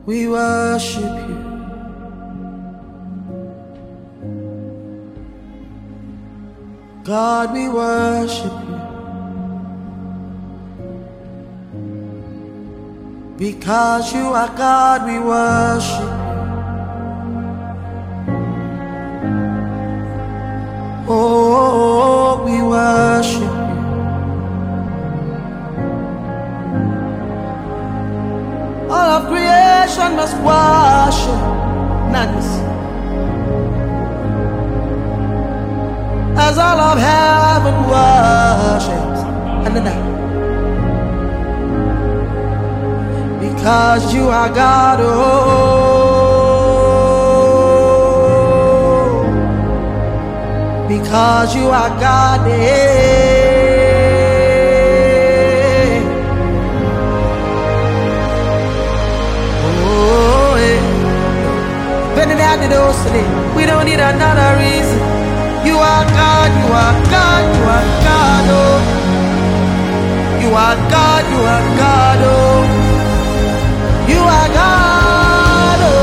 We worship you. God, we worship you. Because you are God, we worship you. Oh, we worship you. All of creation must worship. Madness. As all of heaven worships. And then that. Because you are God, oh. Because you are God, we don't need another reason. You are God, you are God, you are God, oh. You are God, you are God, oh. You are God, oh.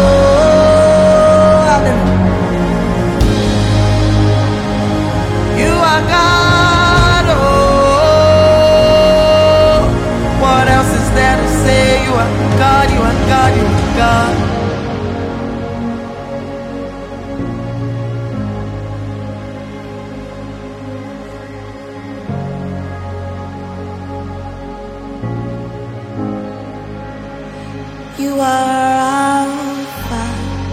You are God, oh. What else is there to say? You are God, you are God, you are God. You are Alpha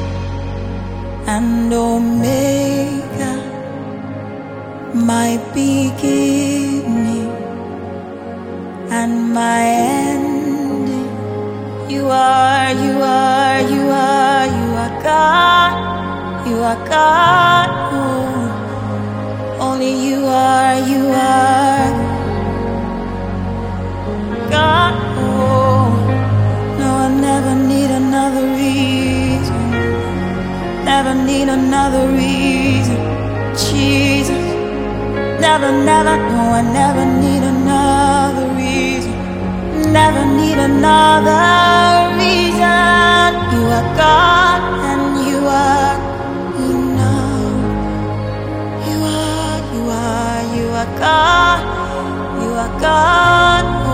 and Omega, my beginning and my ending. You are God. You are God. Oh, only you are God. Oh. No, I never need another reason. Never need another reason. Jesus. Never, never, no, I never need another reason. Never need another reason. You are God and you are enough. You are God. You are God. Oh.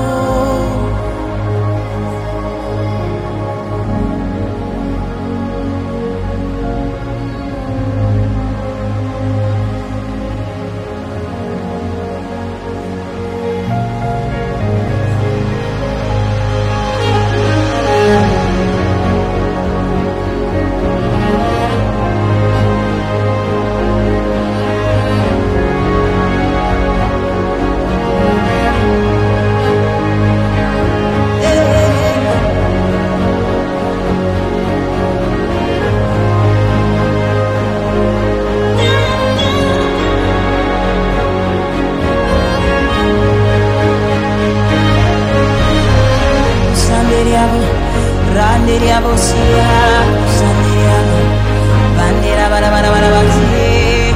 Randiriabo sia, sandiriabo, bandera bara bara bara basire,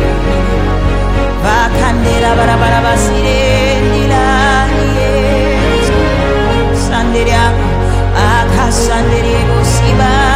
vakandera bara bara basire, dilanie, sandiriabo, akasandiriabo siba.